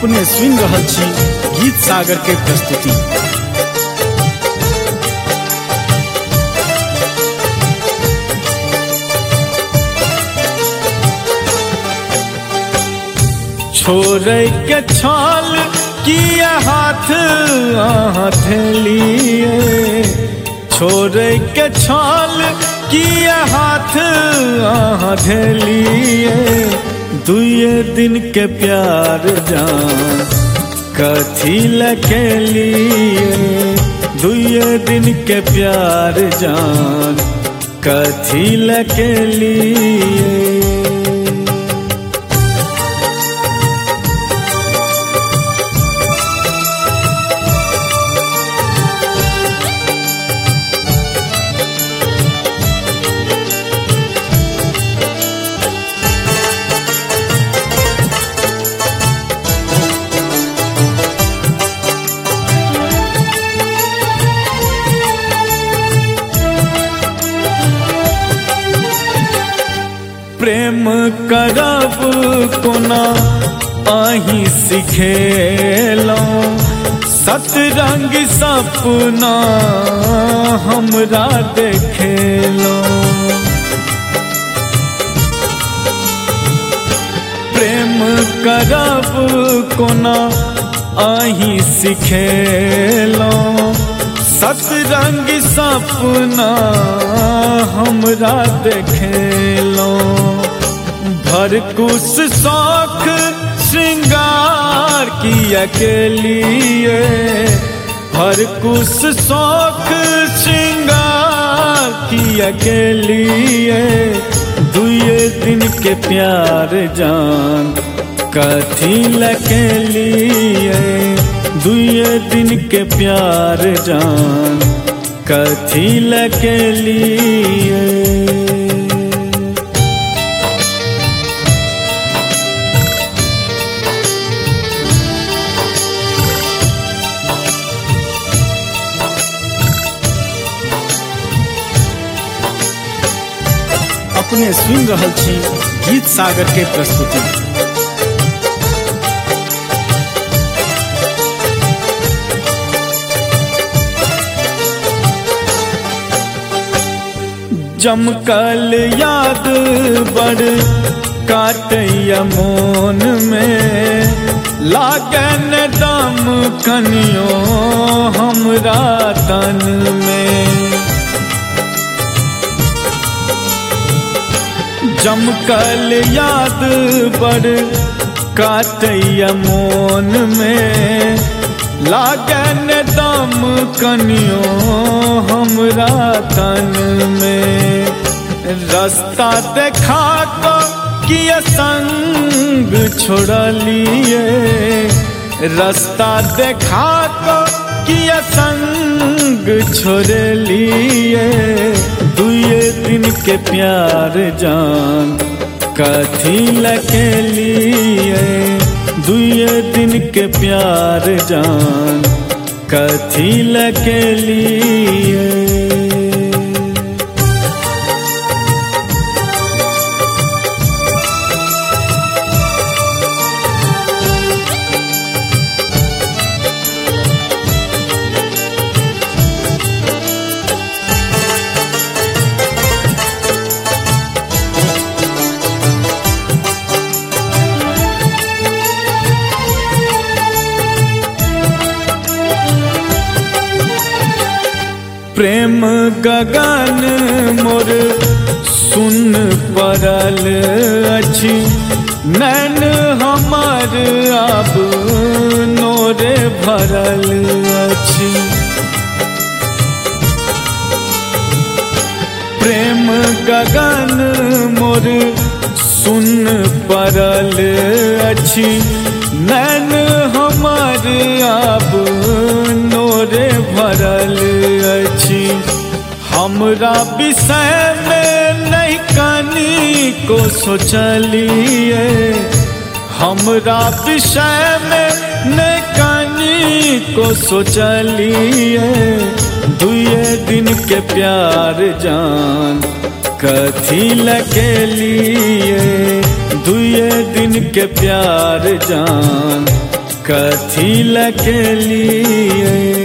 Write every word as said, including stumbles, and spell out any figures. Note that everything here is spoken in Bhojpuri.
अपने सुनि रहल छी गीत सागर के प्रस्तुति। छोड़े के छाल किया हाथ हथेलिए, छोड़े के छाल किया हाथ हथेलिए, दुए दिन के प्यार जान कथी लके लिए, दुए दिन के प्यार जान कथी लके लिए। प्रेम करब कोना आही सिखेलो, सतरंग सपना हमरा देखेलो। प्रेम करब कोना आही सिखेलो, सतरंग सपना हमरा देखेलो। भरकुस शौक श्रृंगार किया के लिए, भरकुस शौक श्रृंगार किया के लिए, दुए दिन के प्यार जान कथी लके लिए, दुए दिन के प्यार जान कथी लके लिए। अपने सुनि रहल छी गीत सागर के प्रस्तुति। जमकल याद बड़ काटैया मोन में, लागन दम कनियो हमरा तन में। जमकल याद बड़ काटैया मोन में, लागन दम कनियो हमरा तन में। रास्ता देखा को किया संग छोड़लिए, रास्ता देखा को किया संग छोड़लिए, दुए दिन के प्यार जान कथी लके लिए, दुए दिन के प्यार जान कथी लके लिए। प्रेम गगन मोर सुन पड़ल अछि, नैन हमार आब नोरे भरल अछि। प्रेम गगन मोर सुन पड़ल अछि, नैन हमार आब नोरे भरल अछि। हमरा विषय में नहीं कनी को सोचलिए, हमरा विषय में नहीं कनी को सोचलिए, दुए दिन के प्यार जान कथी लके लिए, दुए दिन के प्यार जान कथी लके लिए